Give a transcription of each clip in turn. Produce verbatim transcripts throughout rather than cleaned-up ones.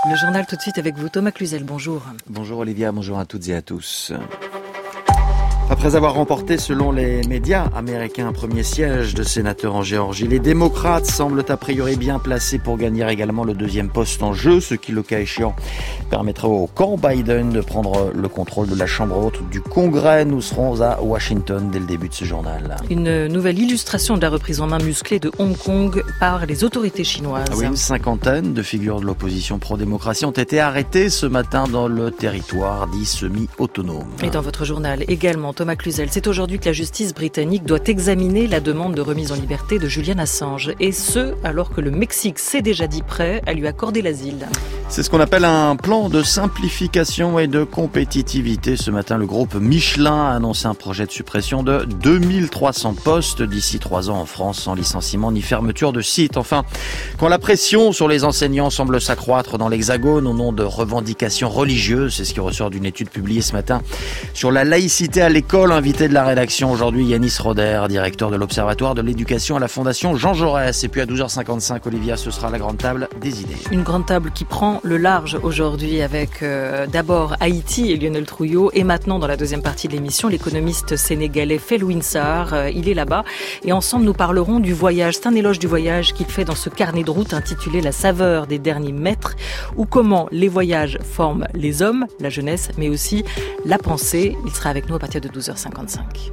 Le journal tout de suite avec vous, Thomas Cluzel, bonjour. Bonjour Olivia, bonjour à toutes et à tous. Après avoir remporté, selon les médias américains, un premier siège de sénateur en Géorgie, les démocrates semblent a priori bien placés pour gagner également le deuxième poste en jeu, ce qui, le cas échéant, permettra au camp Biden de prendre le contrôle de la Chambre haute du Congrès. Nous serons à Washington dès le début de ce journal. Une nouvelle illustration de la reprise en main musclée de Hong Kong par les autorités chinoises. Oui, une cinquantaine de figures de l'opposition pro-démocratie ont été arrêtées ce matin dans le territoire dit semi-autonome. Et dans votre journal également, Thomas Cluzel, c'est aujourd'hui que la justice britannique doit examiner la demande de remise en liberté de Julian Assange. Et ce, alors que le Mexique s'est déjà dit prêt à lui accorder l'asile. C'est ce qu'on appelle un plan de simplification et de compétitivité. Ce matin, le groupe Michelin a annoncé un projet de suppression de deux mille trois cents postes d'ici trois ans en France, sans licenciement ni fermeture de site. Enfin, quand la pression sur les enseignants semble s'accroître dans l'Hexagone au nom de revendications religieuses, c'est ce qui ressort d'une étude publiée ce matin sur la laïcité à l'école. Invité de la rédaction aujourd'hui, Yanis Roder, directeur de l'Observatoire de l'éducation à la Fondation Jean Jaurès. Et puis à douze heures cinquante-cinq, Olivia, ce sera la grande table des idées. Une grande table qui prend le large aujourd'hui avec euh, d'abord Haïti et Lionel Trouillot, et maintenant dans la deuxième partie de l'émission, l'économiste sénégalais Felwine Sarr. Euh, il est là-bas et ensemble nous parlerons du voyage. C'est un éloge du voyage qu'il fait dans ce carnet de route intitulé La saveur des derniers mètres, ou comment les voyages forment les hommes, la jeunesse, mais aussi la pensée. Il sera avec nous à partir de douze heures cinquante-cinq.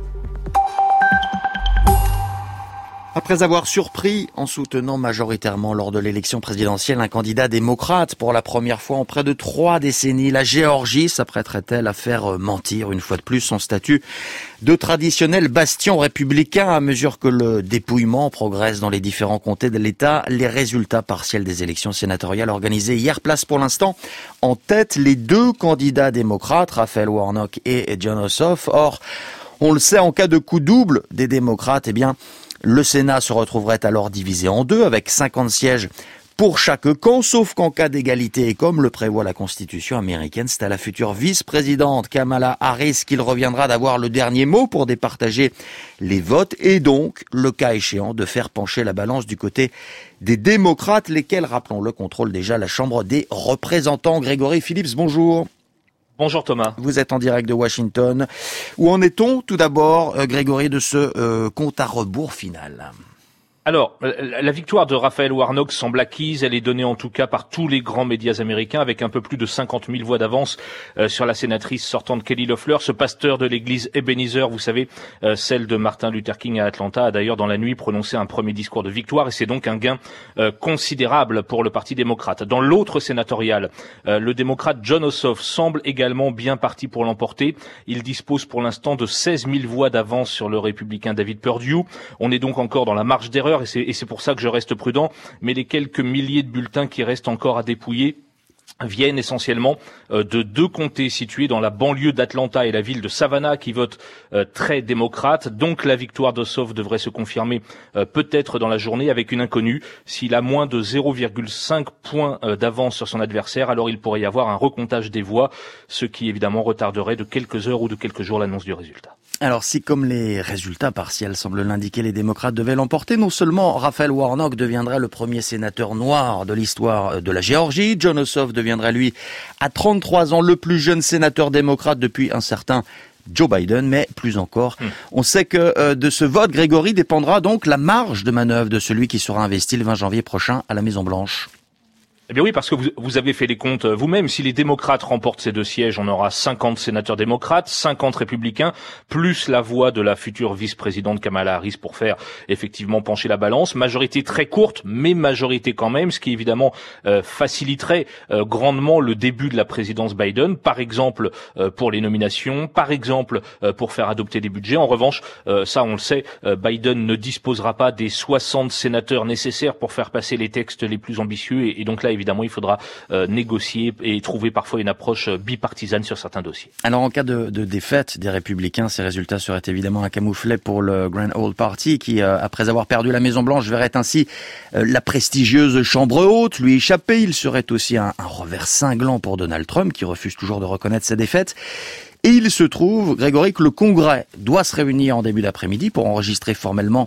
Après avoir surpris en soutenant majoritairement lors de l'élection présidentielle un candidat démocrate pour la première fois en près de trois décennies, la Géorgie s'apprêterait-elle à faire mentir une fois de plus son statut de traditionnel bastion républicain à mesure que le dépouillement progresse dans les différents comtés de l'État? Les résultats partiels des élections sénatoriales organisées hier placent pour l'instant en tête les deux candidats démocrates, Raphaël Warnock et Jon Ossoff. Or, on le sait, en cas de coup double des démocrates, eh bien, le Sénat se retrouverait alors divisé en deux avec cinquante sièges pour chaque camp, sauf qu'en cas d'égalité, et comme le prévoit la Constitution américaine, c'est à la future vice-présidente Kamala Harris qu'il reviendra d'avoir le dernier mot pour départager les votes et donc, le cas échéant, de faire pencher la balance du côté des démocrates, lesquels, rappelons-le, contrôlent déjà la Chambre des représentants. Grégory Phillips, bonjour. Bonjour Thomas. Vous êtes en direct de Washington. Où en est-on tout d'abord, euh, Grégory, de ce euh, compte à rebours final ? Alors, la victoire de Raphaël Warnock semble acquise. Elle est donnée en tout cas par tous les grands médias américains avec un peu plus de cinquante mille voix d'avance euh, sur la sénatrice sortante Kelly Loeffler. Ce pasteur de l'église Ebenezer, vous savez, euh, celle de Martin Luther King à Atlanta, a d'ailleurs dans la nuit prononcé un premier discours de victoire et c'est donc un gain euh, considérable pour le Parti démocrate. Dans l'autre sénatorial, euh, le démocrate Jon Ossoff semble également bien parti pour l'emporter. Il dispose pour l'instant de seize mille voix d'avance sur le républicain David Perdue. On est donc encore dans la marge d'erreur. Et c'est, et c'est pour ça que je reste prudent, mais les quelques milliers de bulletins qui restent encore à dépouiller viennent essentiellement euh, de deux comtés situés dans la banlieue d'Atlanta et la ville de Savannah qui votent euh, très démocrate. Donc la victoire d'Ossoff devrait se confirmer euh, peut-être dans la journée avec une inconnue. S'il a moins de zéro virgule cinq points euh, d'avance sur son adversaire, alors il pourrait y avoir un recomptage des voix, ce qui évidemment retarderait de quelques heures ou de quelques jours l'annonce du résultat. Alors si, comme les résultats partiels semblent l'indiquer, les démocrates devaient l'emporter, non seulement Raphaël Warnock deviendrait le premier sénateur noir de l'histoire de la Géorgie, Jon Ossoff deviendrait lui à trente-trois ans le plus jeune sénateur démocrate depuis un certain Joe Biden, mais plus encore, mmh. on sait que euh, de ce vote, Grégory, dépendra donc la marge de manœuvre de celui qui sera investi le vingt janvier prochain à la Maison-Blanche. Eh bien oui, parce que vous, vous avez fait les comptes vous-même. Si les démocrates remportent ces deux sièges, on aura cinquante sénateurs démocrates, cinquante républicains, plus la voix de la future vice-présidente Kamala Harris pour faire effectivement pencher la balance. Majorité très courte, mais majorité quand même, ce qui évidemment euh, faciliterait euh, grandement le début de la présidence Biden, par exemple euh, pour les nominations, par exemple euh, pour faire adopter des budgets. En revanche, euh, ça on le sait, euh, Biden ne disposera pas des soixante sénateurs nécessaires pour faire passer les textes les plus ambitieux et, et donc là, évidemment, il faudra euh, négocier et trouver parfois une approche bipartisane sur certains dossiers. Alors, en cas de, de défaite des Républicains, ces résultats seraient évidemment un camouflet pour le Grand Old Party qui, euh, après avoir perdu la Maison-Blanche, verrait ainsi euh, la prestigieuse Chambre haute lui échapper. Il serait aussi un, un revers cinglant pour Donald Trump qui refuse toujours de reconnaître sa défaite. Et il se trouve, Grégory, que le Congrès doit se réunir en début d'après-midi pour enregistrer formellement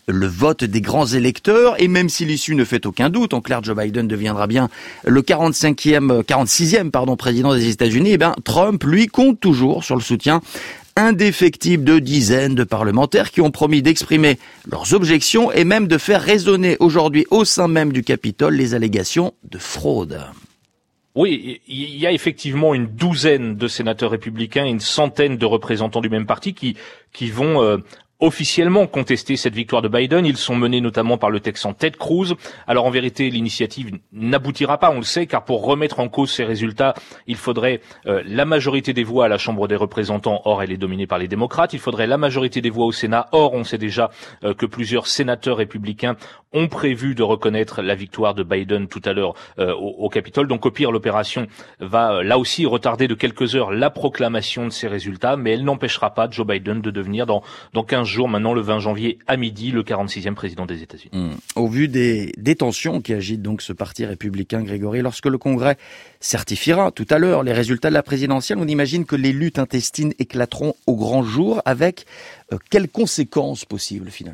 le vote des grands électeurs. Et même si l'issue ne fait aucun doute, en clair, Joe Biden deviendra bien le quarante-cinquième, quarante-sixième pardon, président des États-Unis, eh bien, Trump, lui, compte toujours sur le soutien indéfectible de dizaines de parlementaires qui ont promis d'exprimer leurs objections et même de faire résonner aujourd'hui au sein même du Capitole les allégations de fraude. Oui, il y a effectivement une douzaine de sénateurs républicains et une centaine de représentants du même parti qui qui vont euh, officiellement contester cette victoire de Biden. Ils sont menés notamment par le Texan Ted Cruz. Alors en vérité, l'initiative n'aboutira pas, on le sait, car pour remettre en cause ces résultats, il faudrait euh, la majorité des voix à la Chambre des représentants. Or, elle est dominée par les démocrates. Il faudrait la majorité des voix au Sénat. Or, on sait déjà euh, que plusieurs sénateurs républicains ont prévu de reconnaître la victoire de Biden tout à l'heure euh, au, au Capitole. Donc au pire, l'opération va euh, là aussi retarder de quelques heures la proclamation de ces résultats, mais elle n'empêchera pas Joe Biden de devenir dans, dans quinze jours, maintenant le vingt janvier à midi, le quarante-sixième président des États-Unis. Mmh. Au vu des, des tensions qui agitent donc ce parti républicain, Grégory, lorsque le Congrès certifiera tout à l'heure les résultats de la présidentielle, on imagine que les luttes intestines éclateront au grand jour avec euh, quelles conséquences possibles finalement ?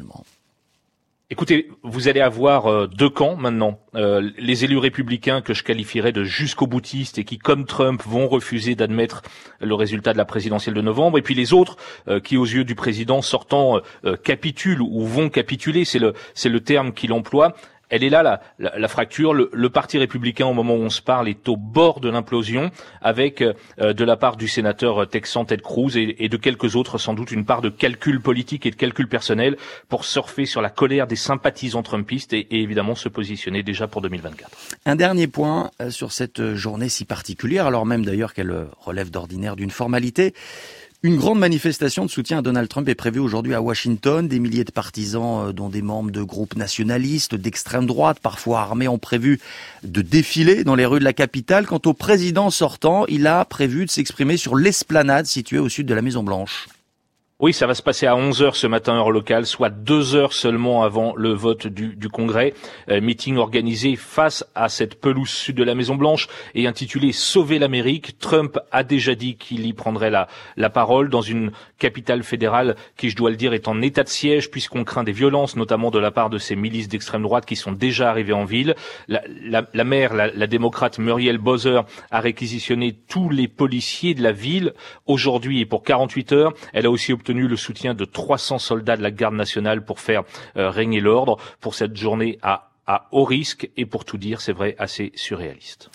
Écoutez, vous allez avoir euh, deux camps maintenant. Euh, les élus républicains que je qualifierais de jusqu'au boutistes et qui, comme Trump, vont refuser d'admettre le résultat de la présidentielle de novembre. Et puis les autres euh, qui, aux yeux du président sortant, euh, capitulent ou vont capituler. C'est le, c'est le terme qu'il emploie. Elle est là, la, la, la fracture. Le, le Parti républicain, au moment où on se parle, est au bord de l'implosion, avec euh, de la part du sénateur texan Ted Cruz et, et de quelques autres, sans doute, une part de calcul politique et de calcul personnel pour surfer sur la colère des sympathisants trumpistes et, et évidemment se positionner déjà pour deux mille vingt-quatre. Un dernier point sur cette journée si particulière, alors même d'ailleurs qu'elle relève d'ordinaire d'une formalité. Une grande manifestation de soutien à Donald Trump est prévue aujourd'hui à Washington. Des milliers de partisans, dont des membres de groupes nationalistes, d'extrême droite, parfois armés, ont prévu de défiler dans les rues de la capitale. Quant au président sortant, il a prévu de s'exprimer sur l'esplanade située au sud de la Maison-Blanche. Oui, ça va se passer à onze heures ce matin, heure locale, soit deux heures seulement avant le vote du, du Congrès. Euh, meeting organisé face à cette pelouse sud de la Maison-Blanche et intitulé « Sauver l'Amérique ». Trump a déjà dit qu'il y prendrait la, la parole dans une capitale fédérale qui, je dois le dire, est en état de siège puisqu'on craint des violences, notamment de la part de ces milices d'extrême droite qui sont déjà arrivées en ville. La, la, la maire, la, la démocrate Muriel Bowser, a réquisitionné tous les policiers de la ville aujourd'hui et pour quarante-huit heures. Elle a aussi obtenu obtenu le soutien de trois cents soldats de la garde nationale pour faire euh, régner l'ordre pour cette journée à, à haut risque et pour tout dire, c'est vrai, assez surréaliste.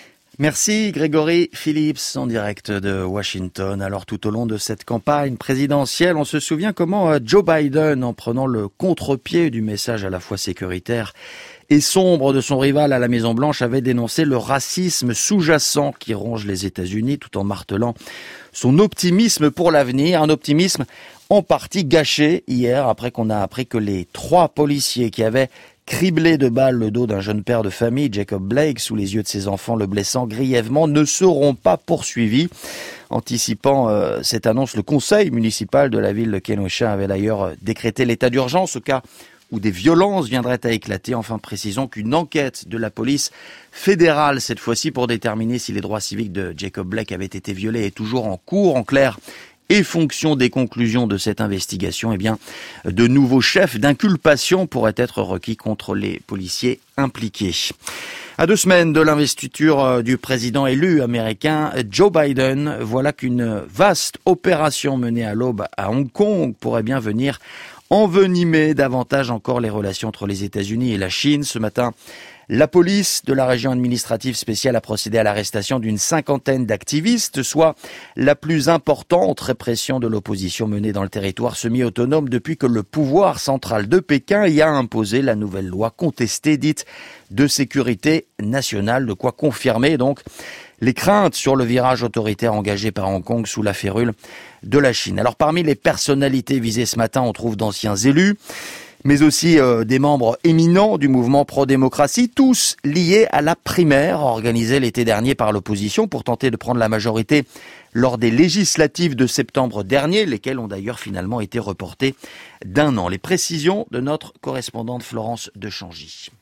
Merci Grégory Phillips en direct de Washington. Alors tout au long de cette campagne présidentielle, on se souvient comment Joe Biden, en prenant le contre-pied du message à la fois sécuritaire et sombre de son rival à la Maison-Blanche, avait dénoncé le racisme sous-jacent qui ronge les États-Unis tout en martelant son optimisme pour l'avenir, un optimisme en partie gâché hier après qu'on a appris que les trois policiers qui avaient criblé de balles le dos d'un jeune père de famille, Jacob Blake, sous les yeux de ses enfants, le blessant grièvement, ne seront pas poursuivis. Anticipant euh, cette annonce, le conseil municipal de la ville de Kenosha avait d'ailleurs décrété l'état d'urgence au cas où des violences viendraient à éclater. Enfin, précisons qu'une enquête de la police fédérale, cette fois-ci pour déterminer si les droits civiques de Jacob Blake avaient été violés, est toujours en cours. En clair, et fonction des conclusions de cette investigation, eh bien, de nouveaux chefs d'inculpation pourraient être requis contre les policiers impliqués. À deux semaines de l'investiture du président élu américain Joe Biden, voilà qu'une vaste opération menée à l'aube à Hong Kong pourrait bien venir envenimer davantage encore les relations entre les États-Unis et la Chine. Ce matin, la police de la région administrative spéciale a procédé à l'arrestation d'une cinquantaine d'activistes, soit la plus importante répression de l'opposition menée dans le territoire semi-autonome depuis que le pouvoir central de Pékin y a imposé la nouvelle loi contestée dite de sécurité nationale, de quoi confirmer donc les craintes sur le virage autoritaire engagé par Hong Kong sous la férule de la Chine. Alors parmi les personnalités visées ce matin, on trouve d'anciens élus, mais aussi euh, des membres éminents du mouvement pro-démocratie, tous liés à la primaire organisée l'été dernier par l'opposition pour tenter de prendre la majorité lors des législatives de septembre dernier, lesquelles ont d'ailleurs finalement été reportées d'un an. Les précisions de notre correspondante Florence Dechangy.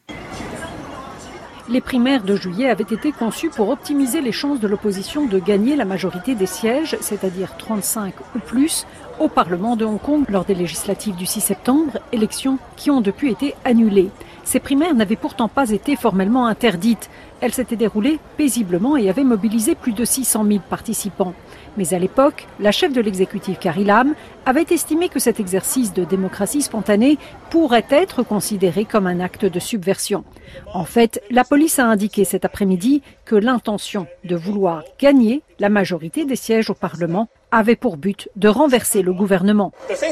Les primaires de juillet avaient été conçues pour optimiser les chances de l'opposition de gagner la majorité des sièges, c'est-à-dire trente-cinq ou plus, au Parlement de Hong Kong lors des législatives du six septembre, élections qui ont depuis été annulées. Ces primaires n'avaient pourtant pas été formellement interdites. Elles s'étaient déroulées paisiblement et avaient mobilisé plus de six cent mille participants. Mais à l'époque, la chef de l'exécutif Carrie Lam avait estimé que cet exercice de démocratie spontanée pourrait être considéré comme un acte de subversion. En fait, la police a indiqué cet après-midi que l'intention de vouloir gagner la majorité des sièges au Parlement avait pour but de renverser le gouvernement.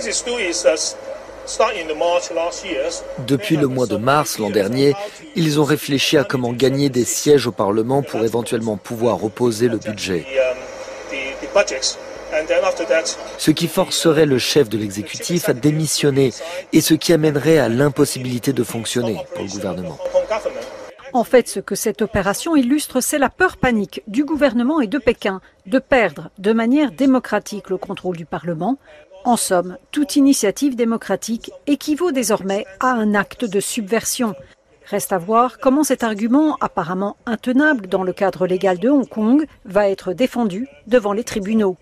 Depuis le mois de mars l'an dernier, ils ont réfléchi à comment gagner des sièges au Parlement pour éventuellement pouvoir opposer le budget. Ce qui forcerait le chef de l'exécutif à démissionner et ce qui amènerait à l'impossibilité de fonctionner pour le gouvernement. En fait, ce que cette opération illustre, c'est la peur panique du gouvernement et de Pékin de perdre de manière démocratique le contrôle du Parlement. En somme, toute initiative démocratique équivaut désormais à un acte de subversion. Reste à voir comment cet argument, apparemment intenable dans le cadre légal de Hong Kong, va être défendu devant les tribunaux.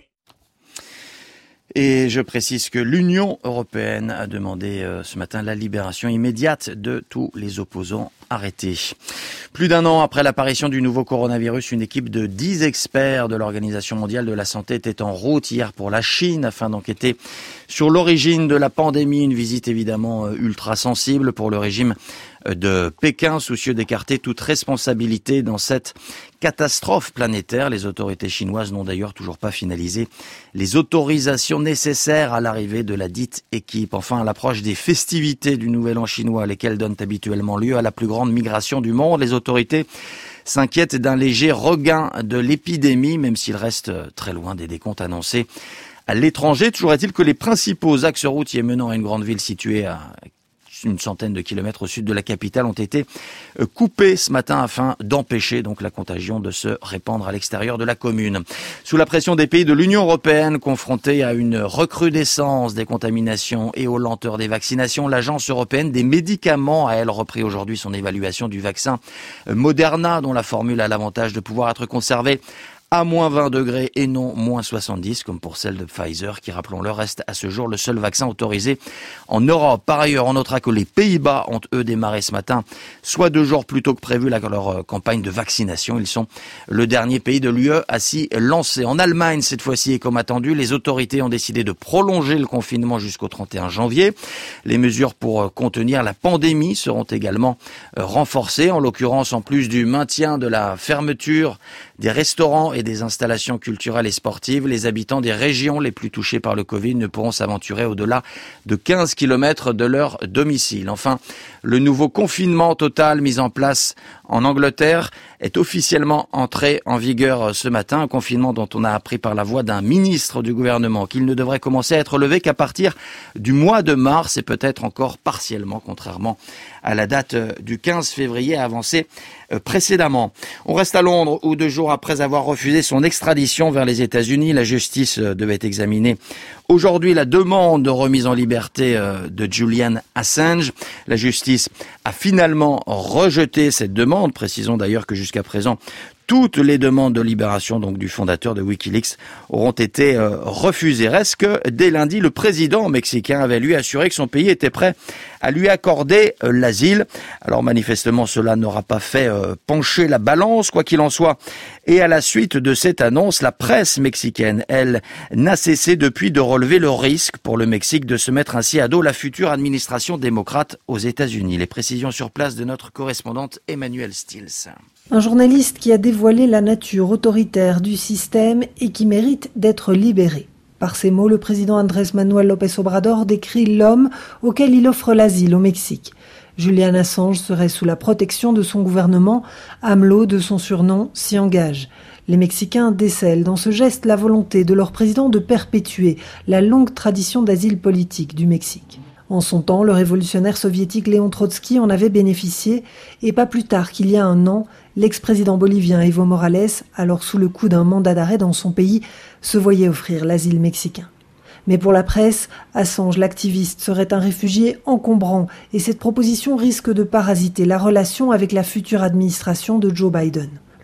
Et je précise que l'Union européenne a demandé euh, ce matin la libération immédiate de tous les opposants arrêtés. Plus d'un an après l'apparition du nouveau coronavirus, une équipe de dix experts de l'Organisation mondiale de la santé était en route hier pour la Chine afin d'enquêter sur l'origine de la pandémie. Une visite évidemment ultra sensible pour le régime de Pékin, soucieux d'écarter toute responsabilité dans cette catastrophe planétaire. Les autorités chinoises n'ont d'ailleurs toujours pas finalisé les autorisations nécessaires à l'arrivée de la dite équipe. Enfin, à l'approche des festivités du Nouvel An chinois, lesquelles donnent habituellement lieu à la plus grande migration du monde, les autorités s'inquiètent d'un léger regain de l'épidémie, même s'il reste très loin des décomptes annoncés à l'étranger. Toujours est-il que les principaux axes routiers menant à une grande ville située à une centaine de kilomètres au sud de la capitale ont été coupés ce matin afin d'empêcher donc la contagion de se répandre à l'extérieur de la commune. Sous la pression des pays de l'Union européenne confrontés à une recrudescence des contaminations et aux lenteurs des vaccinations, l'Agence européenne des médicaments a elle repris aujourd'hui son évaluation du vaccin Moderna, dont la formule a l'avantage de pouvoir être conservée à moins vingt degrés et non moins soixante-dix, comme pour celle de Pfizer, qui, rappelons-le, reste à ce jour le seul vaccin autorisé en Europe. Par ailleurs, on notera que les Pays-Bas ont, eux, démarré ce matin, soit deux jours plus tôt que prévu, leur campagne de vaccination. Ils sont le dernier pays de l'U E à s'y lancer. En Allemagne, cette fois-ci, et comme attendu, les autorités ont décidé de prolonger le confinement jusqu'au trente et un janvier. Les mesures pour contenir la pandémie seront également renforcées, en l'occurrence, en plus du maintien de la fermeture des restaurants et des installations culturelles et sportives, les habitants des régions les plus touchées par le Covid ne pourront s'aventurer au-delà de quinze kilomètres de leur domicile. Enfin, le nouveau confinement total mis en place en Angleterre est officiellement entré en vigueur ce matin, un confinement dont on a appris par la voix d'un ministre du gouvernement qu'il ne devrait commencer à être levé qu'à partir du mois de mars et peut-être encore partiellement, contrairement à la date du quinze février avancée précédemment. On reste à Londres où deux jours après avoir refusé son extradition vers les États-Unis, la justice devait examiner aujourd'hui la demande de remise en liberté de Julian Assange. La justice a finalement rejeté cette demande. Précisons d'ailleurs que jusqu'à présent, toutes les demandes de libération donc du fondateur de Wikileaks auront été euh, refusées. Reste que dès lundi, le président mexicain avait lui assuré que son pays était prêt à lui accorder euh, l'asile. Alors manifestement, cela n'aura pas fait euh, pencher la balance, quoi qu'il en soit. Et à la suite de cette annonce, la presse mexicaine, elle, n'a cessé depuis de relever le risque pour le Mexique de se mettre ainsi à dos la future administration démocrate aux États-Unis. Les précisions sur place de notre correspondante Emmanuelle Stills. Un journaliste qui a dévoilé la nature autoritaire du système et qui mérite d'être libéré. Par ces mots, le président Andrés Manuel López Obrador décrit l'homme auquel il offre l'asile au Mexique. Julian Assange serait sous la protection de son gouvernement. AMLO, de son surnom, s'y engage. Les Mexicains décèlent dans ce geste la volonté de leur président de perpétuer la longue tradition d'asile politique du Mexique. En son temps, le révolutionnaire soviétique Léon Trotsky en avait bénéficié et pas plus tard qu'il y a un an, l'ex-président bolivien Evo Morales, alors sous le coup d'un mandat d'arrêt dans son pays, se voyait offrir l'asile mexicain. Mais pour la presse, Assange, l'activiste, serait un réfugié encombrant et cette proposition risque de parasiter la relation avec la future administration de Joe Biden.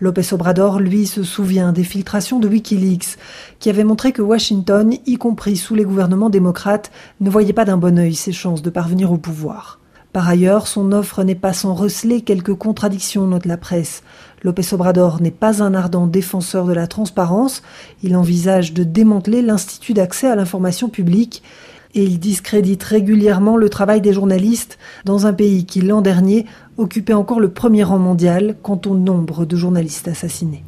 López Obrador, lui, se souvient des filtrations de Wikileaks, qui avaient montré que Washington, y compris sous les gouvernements démocrates, ne voyait pas d'un bon œil ses chances de parvenir au pouvoir. Par ailleurs, son offre n'est pas sans receler quelques contradictions, note la presse. López Obrador n'est pas un ardent défenseur de la transparence. Il envisage de démanteler l'Institut d'accès à l'information publique et il discrédite régulièrement le travail des journalistes dans un pays qui, l'an dernier, occupait encore le premier rang mondial quant au nombre de journalistes assassinés.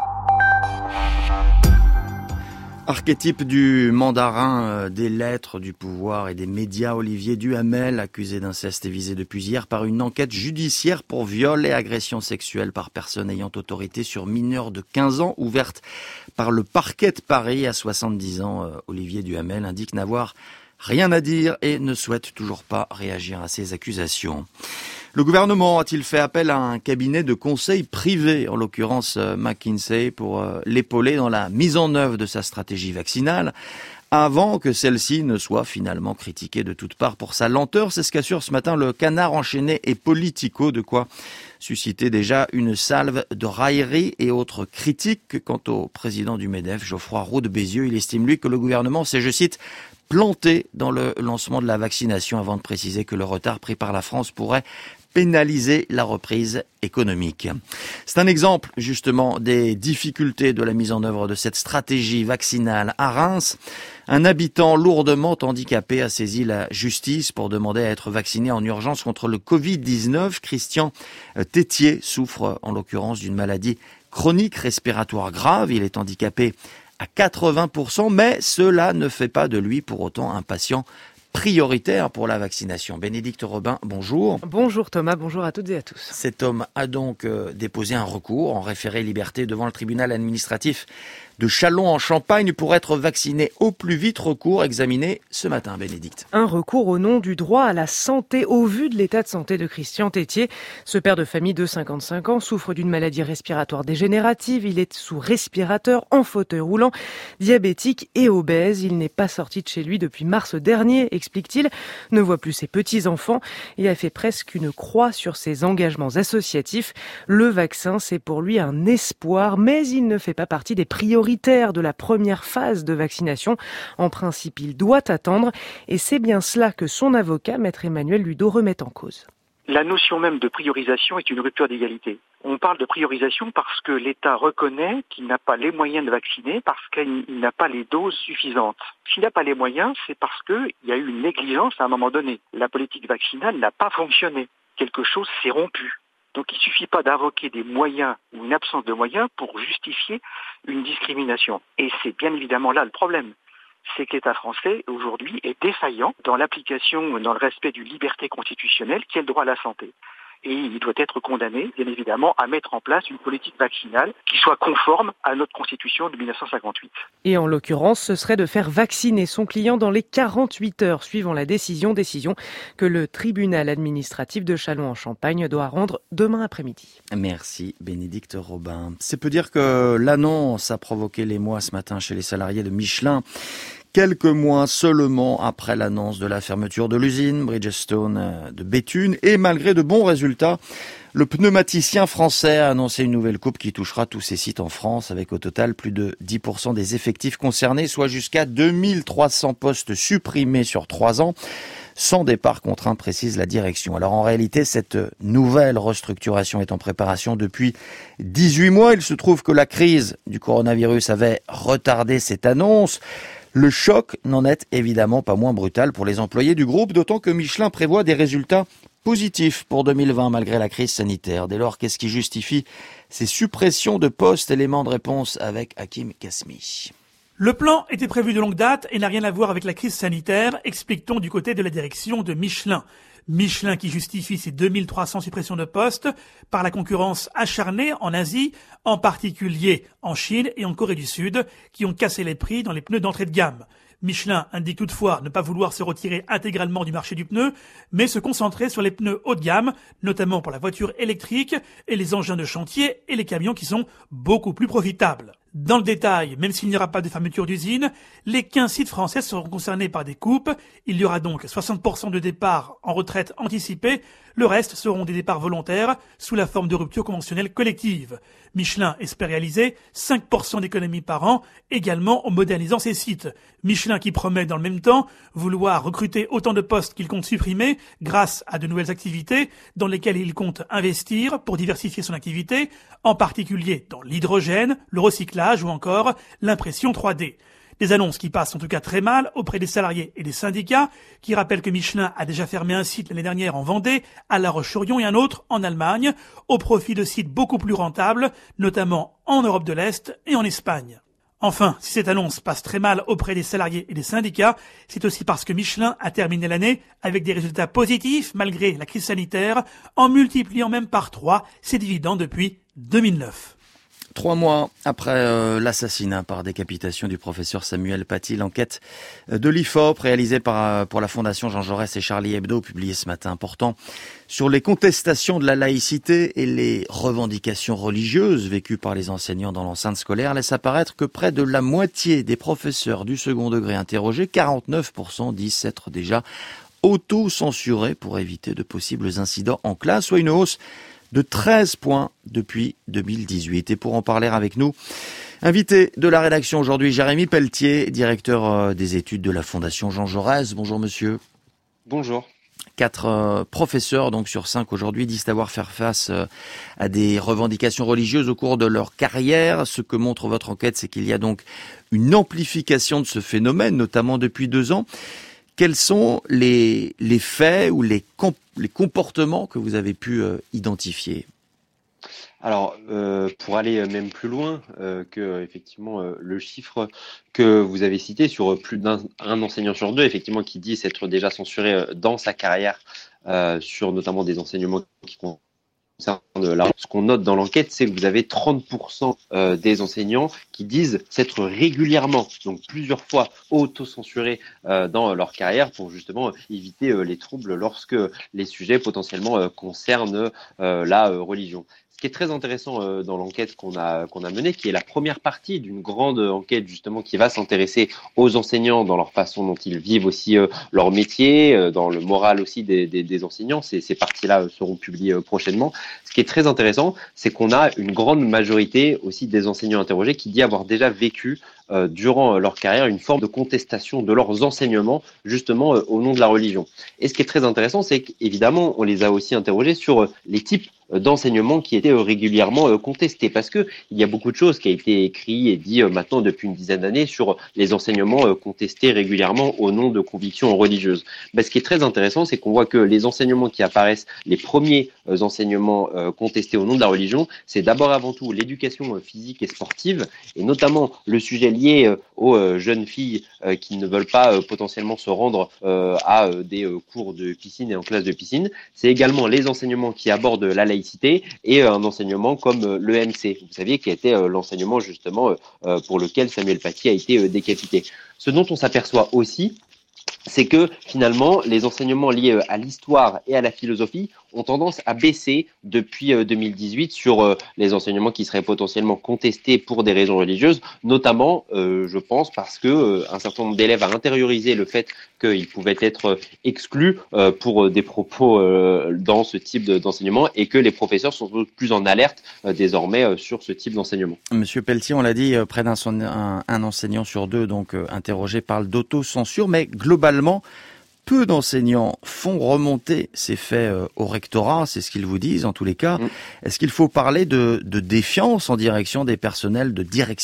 Archétype du mandarin des lettres, du pouvoir et des médias, Olivier Duhamel, accusé d'inceste et visé depuis hier par une enquête judiciaire pour viol et agression sexuelle par personne ayant autorité sur mineurs de quinze ans, ouverte par le parquet de Paris à soixante-dix ans. Olivier Duhamel indique n'avoir rien à dire et ne souhaite toujours pas réagir à ces accusations. Le gouvernement a-t-il fait appel à un cabinet de conseil privé, en l'occurrence McKinsey, pour l'épauler dans la mise en œuvre de sa stratégie vaccinale, avant que celle-ci ne soit finalement critiquée de toutes parts pour sa lenteur? C'est ce qu'assure ce matin le Canard enchaîné et Politico, de quoi susciter déjà une salve de railleries et autres critiques. Quant au président du MEDEF, Geoffroy Roux de Bézieux, il estime lui que le gouvernement s'est, je cite, planté dans le lancement de la vaccination, avant de préciser que le retard pris par la France pourrait pénaliser la reprise économique. C'est un exemple justement des difficultés de la mise en œuvre de cette stratégie vaccinale. À Reims, un habitant lourdement handicapé a saisi la justice pour demander à être vacciné en urgence contre le covid dix-neuf. Christian Tétier souffre en l'occurrence d'une maladie chronique respiratoire grave. Il est handicapé à quatre-vingts pour cent, mais cela ne fait pas de lui pour autant un patient prioritaire pour la vaccination. Bénédicte Robin, bonjour. Bonjour Thomas, bonjour à toutes et à tous. Cet homme a donc euh, déposé un recours en référé liberté devant le tribunal administratif de Châlons-en-Champagne pour être vacciné au plus vite. Recours examiné ce matin, Bénédicte. Un recours au nom du droit à la santé au vu de l'état de santé de Christian Tétier. Ce père de famille de cinquante-cinq ans souffre d'une maladie respiratoire dégénérative. Il est sous respirateur, en fauteuil roulant, diabétique et obèse. Il n'est pas sorti de chez lui depuis mars dernier, explique-t-il, ne voit plus ses petits-enfants et a fait presque une croix sur ses engagements associatifs. Le vaccin, c'est pour lui un espoir, mais il ne fait pas partie des priorités de la première phase de vaccination. En principe, il doit attendre et c'est bien cela que son avocat, maître Emmanuel Ludo, remet en cause. La notion même de priorisation est une rupture d'égalité. On parle de priorisation parce que l'État reconnaît qu'il n'a pas les moyens de vacciner, parce qu'il n'a pas les doses suffisantes. S'il n'a pas les moyens, c'est parce qu'il y a eu une négligence à un moment donné. La politique vaccinale n'a pas fonctionné. Quelque chose s'est rompu. Donc il ne suffit pas d'invoquer des moyens ou une absence de moyens pour justifier une discrimination. Et c'est bien évidemment là le problème. C'est que l'État français, aujourd'hui, est défaillant dans l'application, dans le respect d'une liberté constitutionnelle qui est le droit à la santé. Et il doit être condamné, bien évidemment, à mettre en place une politique vaccinale qui soit conforme à notre Constitution de dix-neuf cent cinquante-huit. Et en l'occurrence, ce serait de faire vacciner son client dans les quarante-huit heures suivant la décision, décision que le tribunal administratif de Châlons-en-Champagne doit rendre demain après-midi. Merci Bénédicte Robin. C'est peu dire que l'annonce a provoqué l'émoi ce matin chez les salariés de Michelin. Quelques mois seulement après l'annonce de la fermeture de l'usine Bridgestone de Béthune, et malgré de bons résultats, le pneumaticien français a annoncé une nouvelle coupe qui touchera tous ses sites en France, avec au total plus de dix pour cent des effectifs concernés, soit jusqu'à deux mille trois cents postes supprimés sur trois ans, sans départ contraint, précise la direction. Alors en réalité, cette nouvelle restructuration est en préparation depuis dix-huit mois. Il se trouve que la crise du coronavirus avait retardé cette annonce. Le choc n'en est évidemment pas moins brutal pour les employés du groupe, d'autant que Michelin prévoit des résultats positifs pour deux mille vingt malgré la crise sanitaire. Dès lors, qu'est-ce qui justifie ces suppressions de postes? Élément de réponse avec Hakim Kasmi. Le plan était prévu de longue date et n'a rien à voir avec la crise sanitaire, explique-t-on du côté de la direction de Michelin. Michelin qui justifie ses deux mille trois cents suppressions de postes par la concurrence acharnée en Asie, en particulier en Chine et en Corée du Sud, qui ont cassé les prix dans les pneus d'entrée de gamme. Michelin indique toutefois ne pas vouloir se retirer intégralement du marché du pneu, mais se concentrer sur les pneus haut de gamme, notamment pour la voiture électrique et les engins de chantier et les camions qui sont beaucoup plus profitables. Dans le détail, même s'il n'y aura pas de fermeture d'usine, les quinze sites français seront concernés par des coupes. Il y aura donc soixante pour cent de départs en retraite anticipés. Le reste seront des départs volontaires sous la forme de rupture conventionnelle collective. Michelin espère réaliser cinq pour cent d'économies par an, également en modernisant ses sites. Michelin qui promet dans le même temps vouloir recruter autant de postes qu'il compte supprimer grâce à de nouvelles activités dans lesquelles il compte investir pour diversifier son activité, en particulier dans l'hydrogène, le recyclage ou encore l'impression trois D. Des annonces qui passent en tout cas très mal auprès des salariés et des syndicats, qui rappellent que Michelin a déjà fermé un site l'année dernière en Vendée, à La Roche-sur-Yon et un autre en Allemagne, au profit de sites beaucoup plus rentables, notamment en Europe de l'Est et en Espagne. Enfin, si cette annonce passe très mal auprès des salariés et des syndicats, c'est aussi parce que Michelin a terminé l'année avec des résultats positifs malgré la crise sanitaire, en multipliant même par trois ses dividendes depuis deux mille neuf. Trois mois après euh, l'assassinat par décapitation du professeur Samuel Paty, l'enquête de l'I F O P réalisée par, pour la Fondation Jean Jaurès et Charlie Hebdo, publiée ce matin, portant sur les contestations de la laïcité et les revendications religieuses vécues par les enseignants dans l'enceinte scolaire, laisse apparaître que près de la moitié des professeurs du second degré interrogés, quarante-neuf pour cent, disent s'être déjà auto-censurés pour éviter de possibles incidents en classe, soit une hausse de treize points depuis deux mille dix-huit. Et pour en parler avec nous, invité de la rédaction aujourd'hui, Jérémy Pelletier, directeur des études de la Fondation Jean Jaurès. Bonjour monsieur. Bonjour. Quatre euh, professeurs donc sur cinq aujourd'hui disent avoir fait face euh, à des revendications religieuses au cours de leur carrière. Ce que montre votre enquête, c'est qu'il y a donc une amplification de ce phénomène, notamment depuis deux ans. Quels sont les, les faits ou les, comp- les comportements que vous avez pu euh, identifier ? Alors, euh, pour aller même plus loin euh, que effectivement euh, le chiffre que vous avez cité sur plus d'un un enseignant sur deux, effectivement, qui dit s'être déjà censuré dans sa carrière euh, sur notamment des enseignements qui concernent la... Ce qu'on note dans l'enquête, c'est que vous avez trente pour cent euh, des enseignants qui disent s'être régulièrement, donc plusieurs fois, auto-censurés euh, dans leur carrière pour justement éviter euh, les troubles lorsque les sujets potentiellement euh, concernent euh, la euh, religion. Ce qui est très intéressant euh, dans l'enquête qu'on a qu'on a menée, qui est la première partie d'une grande enquête justement qui va s'intéresser aux enseignants dans leur façon dont ils vivent aussi euh, leur métier, euh, dans le moral aussi des, des, des enseignants. Ces, ces parties-là euh, seront publiées euh, prochainement. Ce qui est très intéressant, c'est qu'on a une grande majorité aussi des enseignants interrogés qui dit avoir déjà vécu euh, durant leur carrière une forme de contestation de leurs enseignements justement euh, au nom de la religion. Et ce qui est très intéressant, c'est qu'évidemment, on les a aussi interrogés sur euh, les types d'enseignement qui étaient contestés, contestés parce que il y a beaucoup de choses qui a été écrit et dit maintenant depuis une dizaine d'années sur les enseignements contestés régulièrement au nom de convictions religieuses. Ben, ce qui est très intéressant, c'est qu'on voit que les enseignements qui apparaissent, les premiers enseignements contestés au nom de la religion, c'est d'abord avant tout l'éducation physique et sportive, et notamment le sujet lié aux jeunes filles qui ne veulent pas potentiellement se rendre à des cours de piscine et en classe de piscine. C'est également les enseignements qui abordent la laïcité et un enseignement comme l'E M C, vous saviez, qui était l'enseignement justement pour lequel Samuel Paty a été décapité. Ce dont on s'aperçoit aussi, c'est que finalement, les enseignements liés à l'histoire et à la philosophie ont tendance à baisser depuis deux mille dix-huit sur les enseignements qui seraient potentiellement contestés pour des raisons religieuses, notamment, euh, je pense, parce que euh, un certain nombre d'élèves a intériorisé le fait qu'ils pouvaient être exclus euh, pour des propos euh, dans ce type de, d'enseignement et que les professeurs sont plus en alerte euh, désormais euh, sur ce type d'enseignement. Monsieur Pelletier, on l'a dit, près d'un un, un enseignant sur deux donc euh, interrogé parle d'autocensure, mais globalement, peu d'enseignants font remonter ces faits euh, au rectorat, c'est ce qu'ils vous disent en tous les cas. Mmh. Est-ce qu'il faut parler de, de défiance en direction des personnels de direction ?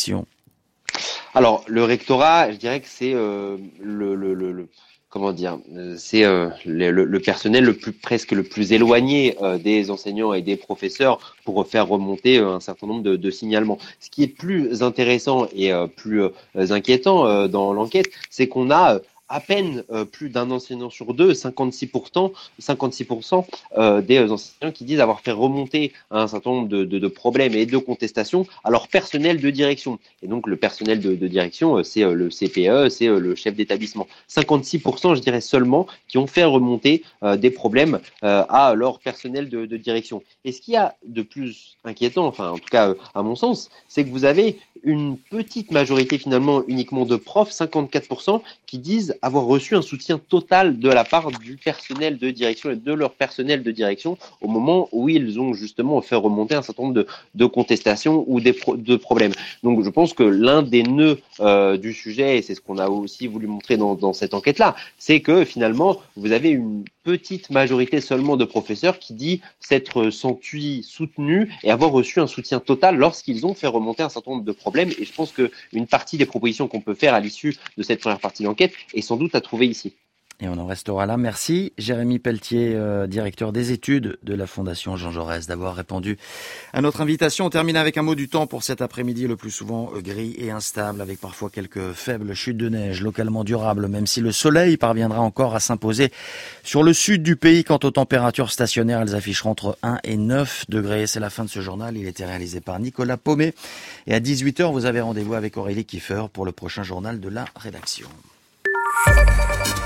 Alors, le rectorat, je dirais que c'est euh, le, le, le, le comment dire, c'est euh, le, le personnel le plus presque le plus éloigné euh, des enseignants et des professeurs pour faire remonter euh, un certain nombre de, de signalements. Ce qui est plus intéressant et euh, plus euh, inquiétant euh, dans l'enquête, c'est qu'on a euh, à peine euh, plus d'un enseignant sur deux, cinquante-six pour cent, cinquante-six pour cent euh, des enseignants qui disent avoir fait remonter un certain nombre de, de, de problèmes et de contestations à leur personnel de direction. Et donc le personnel de, de direction, euh, c'est euh, le C P E, c'est euh, le chef d'établissement. cinquante-six pour cent, je dirais seulement, qui ont fait remonter euh, des problèmes euh, à leur personnel de, de direction. Et ce qu'il y a de plus inquiétant, enfin en tout cas euh, à mon sens, c'est que vous avez une petite majorité finalement uniquement de profs, cinquante-quatre pour cent, qui disent avoir reçu un soutien total de la part du personnel de direction et de leur personnel de direction au moment où ils ont justement fait remonter un certain nombre de, de contestations ou des pro- de problèmes. Donc je pense que l'un des nœuds euh, du sujet, et c'est ce qu'on a aussi voulu montrer dans, dans cette enquête-là, c'est que finalement vous avez une petite majorité seulement de professeurs qui dit s'être sentis soutenus et avoir reçu un soutien total lorsqu'ils ont fait remonter un certain nombre de problèmes. Et je pense qu'une partie des propositions qu'on peut faire à l'issue de cette première partie d'enquête est sans doute à trouver ici. Et on en restera là. Merci Jérémy Pelletier, euh, directeur des études de la Fondation Jean Jaurès, d'avoir répondu à notre invitation. On termine avec un mot du temps pour cet après-midi, le plus souvent euh, gris et instable, avec parfois quelques faibles chutes de neige, localement durables, même si le soleil parviendra encore à s'imposer sur le sud du pays. Quant aux températures stationnaires, elles afficheront entre un et neuf degrés. C'est la fin de ce journal. Il était réalisé par Nicolas Paumet. Et à dix-huit heures, vous avez rendez-vous avec Aurélie Kiefer pour le prochain journal de la rédaction.